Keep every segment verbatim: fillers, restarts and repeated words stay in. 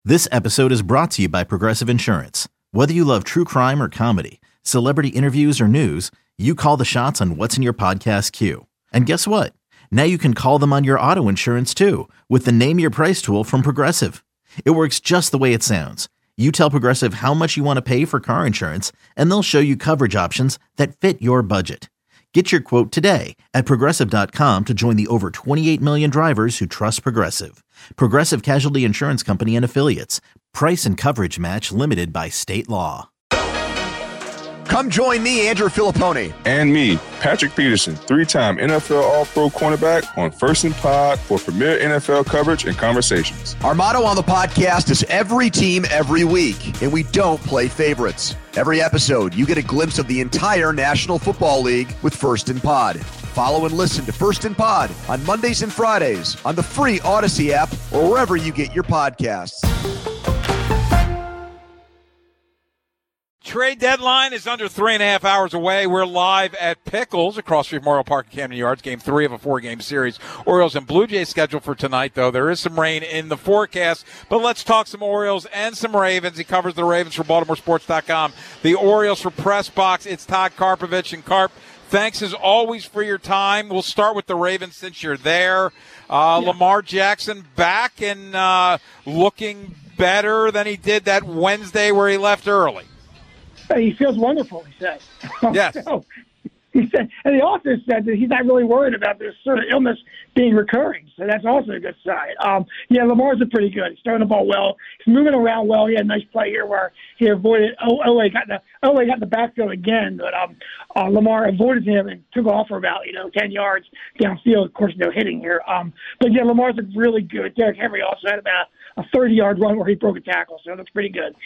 This episode is brought to you by Progressive Insurance. Whether you love true crime or comedy, celebrity interviews or news, you call the shots on what's in your podcast queue. And guess what? Now you can call them on your auto insurance too with the Name Your Price tool from Progressive. It works just the way it sounds. You tell Progressive how much you want to pay for car insurance, and they'll show you coverage options that fit your budget. Get your quote today at Progressive dot com to join the over twenty-eight million drivers who trust Progressive. Progressive Casualty Insurance Company and Affiliates. Price and coverage match limited by state law. Come join me, Andrew Filippone. And me, Patrick Peterson, three-time N F L All-Pro cornerback on First and Pod for premier N F L coverage and conversations. Our motto on the podcast is every team, every week, and we don't play favorites. Every episode, you get a glimpse of the entire National Football League with First and Pod. Follow and listen to First and Pod on Mondays and Fridays on the free Odyssey app or wherever you get your podcasts. Trade deadline is under three and a half hours away. We're live at Pickles across from Memorial Park and Camden Yards, game three of a four-game series. Orioles and Blue Jays scheduled for tonight, though. There is some rain in the forecast. But let's talk some Orioles and some Ravens. He covers the Ravens for Baltimore Sports dot com. The Orioles for Press Box. It's Todd Karpovich. And Karp, thanks as always for your time. We'll start with the Ravens since you're there. Uh, yeah. Lamar Jackson back and uh, looking better than he did that Wednesday where he left early. He feels wonderful, he said. Yes. So, he said, and he also said that he's not really worried about this sort of illness being recurring. So that's also a good sign. Um, yeah, Lamar's been pretty good. He's throwing the ball well. He's moving around well. He had a nice play here where he avoided. Oh, Ole got the Ole got the backfield again, but um, uh, Lamar avoided him and took off for about you know ten yards downfield. Of course, no hitting here. Um, but yeah, Lamar's been really good. Derrick Henry also had about a thirty-yard run where he broke a tackle, so that's pretty good.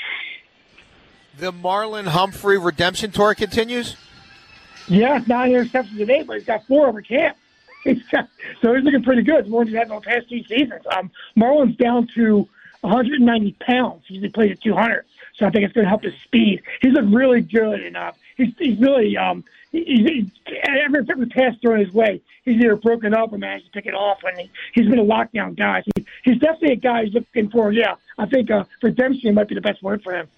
The Marlon Humphrey redemption tour continues? Yeah, nine interceptions today, but he's got four over camp. He's got, so he's looking pretty good. It's more than he's had in the past two seasons. Um, Marlon's down to one hundred ninety pounds. He usually plays at two hundred, so I think it's going to help his speed. He's looked really good, and uh, he's, he's really um, he, he, every, every pass thrown his way, he's either broken up or managed to pick it off, and he, he's been a lockdown guy. He, he's definitely a guy who's looking for, yeah, I think uh, redemption might be the best word for him.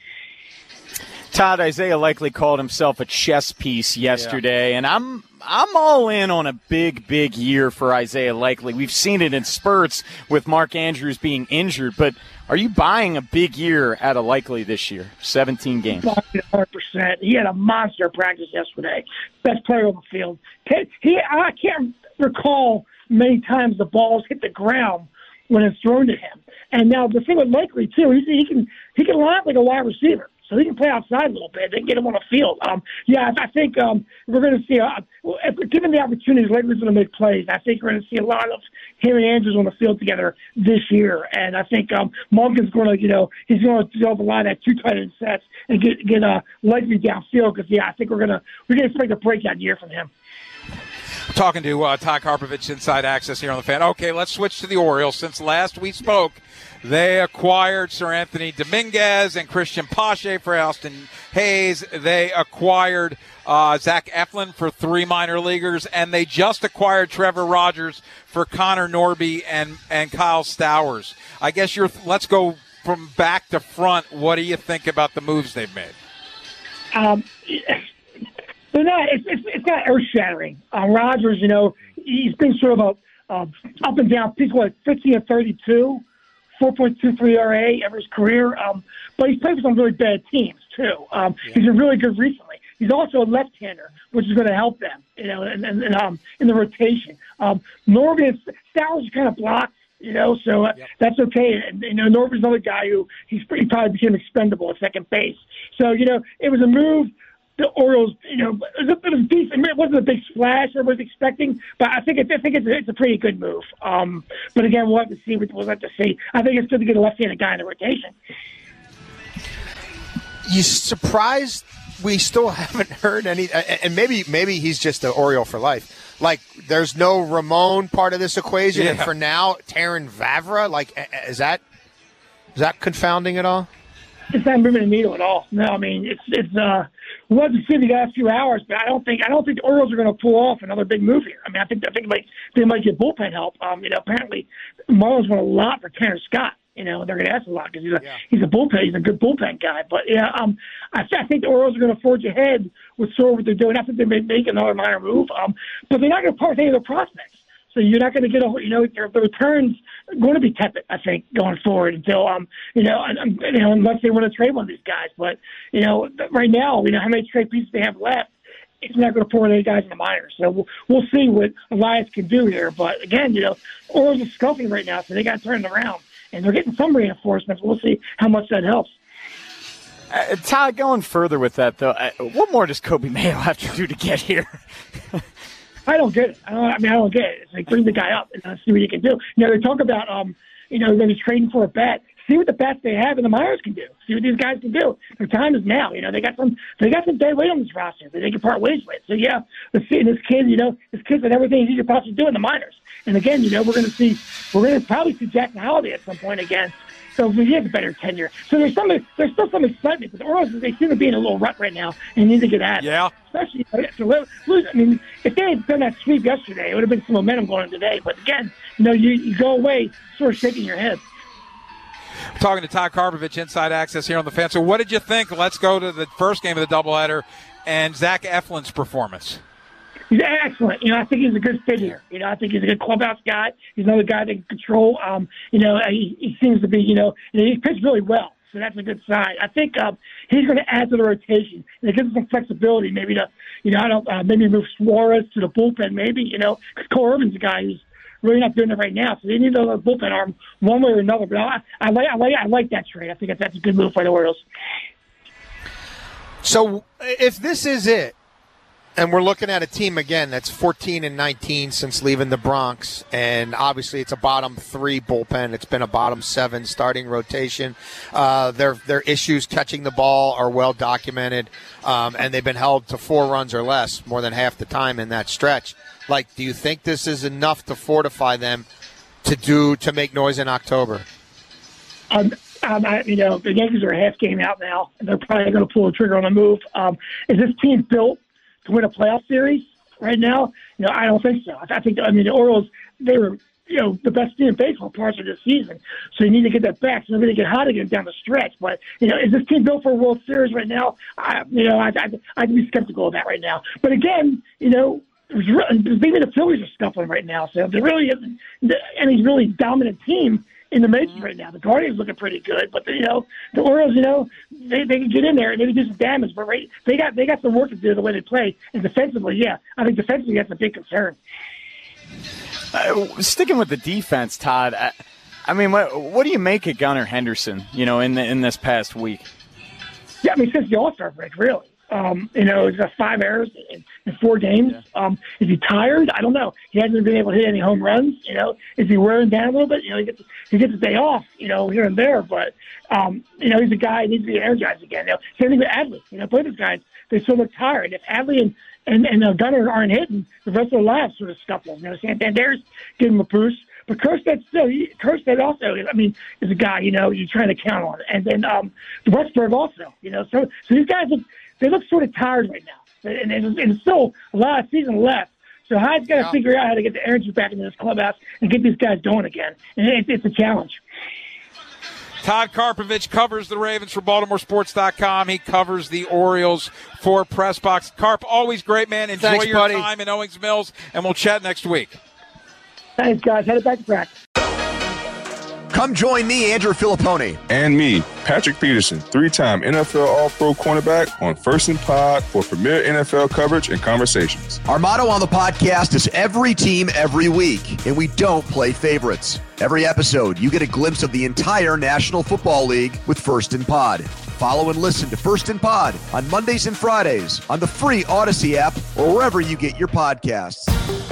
Todd, Isaiah Likely called himself a chess piece yesterday, yeah. and I'm I'm all in on a big, big year for Isaiah Likely. We've seen it in spurts with Mark Andrews being injured, but are you buying a big year out of Likely this year? seventeen games. one hundred percent. He had a monster practice yesterday. Best player on the field. He, I can't recall many times the balls hit the ground when it's thrown to him. And now the thing with Likely, too, he, he can he can line up like a wide receiver. So he can play outside a little bit. They can get him on the field. Um, yeah, I think um, we're going to see, uh, if, given the opportunities, Lakers going to make plays. I think we're going to see a lot of him and Andrews on the field together this year. And I think um, Monken's going to, you know, he's going to develop a lot of that two tight end sets and get get uh, Likely downfield because, yeah, I think we're going to we're going to expect a breakout year from him. Talking to uh, Todd Karpovich, Inside Access here on the Fan. Okay, let's switch to the Orioles. Since last we spoke, they acquired Sir Anthony Dominguez and Christian Pache for Austin Hayes. They acquired uh, Zach Eflin for three minor leaguers, and they just acquired Trevor Rogers for Connor Norby and, and Kyle Stowers. I guess you're. Let's go from back to front. What do you think about the moves they've made? Um. They're not, it's, it's, it's not earth-shattering. Uh, Rogers, you know, he's been sort of a uh, up and down. He's what, fifteen and thirty-two, four point two three E R A over his career. Um, but he's played for some really bad teams, too. Um, yeah. He's been really good recently. He's also a left-hander, which is going to help them, you know, and, and, and um, in the rotation. Um, Norby, Stowers kind of blocks, you know, so uh, yep. that's okay. And, you know, Norby's another guy who he's he probably became expendable at second base. So, you know, it was a move. The Orioles, you know, it was a bit of decent. It wasn't a big splash everyone was expecting, but I think it, I think it's a, it's a pretty good move. Um, but again, we'll have to see. We'll have to see. I think it's good to get a left-handed guy in the rotation. You surprised we still haven't heard any, and maybe maybe he's just an Oriole for life. Like, there's no Ramon part of this equation, yeah. and for now, Terrin Vavra. Like, is that is that confounding at all? It's not moving the needle at all. No, I mean it's it's. uh We'll have to see the last few hours, but I don't think I don't think the Orioles are going to pull off another big move here. I mean, I think I think like they might get bullpen help. Um, you know, apparently Marlins want a lot for Tanner Scott. You know, they're going to ask a lot because he's a Yeah. he's a bullpen. He's a good bullpen guy. But yeah, um, I, I think the Orioles are going to forge ahead with sort of what they're doing. I think they may make another minor move, um, but they're not going to part with any of their prospects. So you're not going to get a, you know, the returns are going to be tepid, I think, going forward until, um, you know, you know, unless they want to trade one of these guys. But, you know, right now, we know how many trade pieces they have left. It's not going to pour any guys in the minors. So we'll, we'll see what Elias can do here. But again, you know, Orioles are scuffing right now, so they got to turn it around. And they're getting some reinforcements. We'll see how much that helps. Uh, Todd, going further with that, though, uh, what more does Kobe Mayo have to do to get here? I don't get it. I, don't, I mean, I don't get it. It's like bring the guy up and uh, see what he can do. You know, they talk about, um, you know, they're going to be trading for a bat. See what the bats they have in the minors can do. See what these guys can do. Their time is now. You know, they got some, they got some dead weight on this roster that they can part ways with. So yeah, let's see this kid. You know, this kid's got everything he could possibly do in the minors. And again, you know, we're going to see, we're going to probably see Jackson Holiday at some point again. So he has a better tenure. So there's some, there's still some excitement. But the Orioles, they seem to be in a little rut right now and need to get at it. Yeah. Especially to lose. I mean, if they had done that sweep yesterday, it would have been some momentum going today. But again, you know, you, you go away sort of shaking your head. We're talking to Todd Karpovich, Inside Access here on the Fan. So what did you think? Let's go to the first game of the doubleheader and Zach Eflin's performance. He's excellent. You know, I think he's a good fit here. You know, I think he's a good clubhouse guy. He's another guy that can control. Um, you know, he, he seems to be, you know, he pitched really well. So that's a good sign. I think um, he's going to add to the rotation. And it gives him some flexibility, maybe to, you know, I don't, uh, maybe move Suarez to the bullpen, maybe, you know, because Cole Irvin's a guy who's really not doing it right now. So they need another bullpen arm one way or another. But I, I like, I like, I like that trade. I think that's, that's a good move for the Orioles. So if this is it, and we're looking at a team again that's fourteen and nineteen since leaving the Bronx, and obviously it's a bottom three bullpen. It's been a bottom seven starting rotation. Uh, their their issues catching the ball are well documented, um, and they've been held to four runs or less more than half the time in that stretch. Like, do you think this is enough to fortify them to do to make noise in October? Um, um, I, you know, the Yankees are a half game out now, and they're probably going to pull the trigger on a move. Um, is this team built to win a playoff series right now? You know, I don't think so. I think, I mean, the Orioles, they were, you know, the best team in baseball parts of this season. So you need to get that back. So they're going to get hot again down the stretch. But, you know, is this team built for a World Series right now? I, you know, I, I, I'd be skeptical of that right now. But again, you know, maybe the Phillies are scuffling right now. So there really isn't any really dominant team in the majors right now. The Guardians looking pretty good, but you know the Orioles, you know they, they can get in there and maybe do some damage. But right, they got they got some work to do the way they play. And defensively, yeah, I think defensively that's a big concern. Uh, sticking with the defense, Todd. I, I mean, what, what do you make of Gunnar Henderson? You know, in the, in this past week. Yeah, I mean since the All-Star break, really. Um, you know, he's got five errors in, in four games. Yeah. Um, is he tired? I don't know. He hasn't been able to hit any home runs. You know, is he wearing down a little bit? You know, he gets he gets a day off. You know, here and there, but um, you know, he's a guy who needs to be energized again. You know, same thing with Adley. You know, both these guys they sort of look tired. If Adley and and, and uh, Gunnar aren't hitting, the rest of their lives sort of scuffle. You know, Santander's giving him a boost. But Kjerstad still, Kjerstad also, I mean, is a guy, you know, you're trying to count on. And then um, Westberg also, you know. So, so these guys, look, they look sort of tired right now. And, and, and still a lot of season left. So Hyde's got to yeah. figure out how to get the energy back into this clubhouse and get these guys going again. And it, it's a challenge. Todd Karpovich covers the Ravens for Baltimore Sports dot com. He covers the Orioles for PressBox. Carp, always great, man. Enjoy Thanks, your buddy. time in Owings Mills, and we'll chat next week. Thanks, guys. Headed back to practice. Come join me, Andrew Filippone. And me, Patrick Peterson, three-time N F L All-Pro cornerback on First and Pod for premier N F L coverage and conversations. Our motto on the podcast is every team, every week, and we don't play favorites. Every episode, you get a glimpse of the entire National Football League with First and Pod. Follow and listen to First and Pod on Mondays and Fridays on the free Odyssey app or wherever you get your podcasts.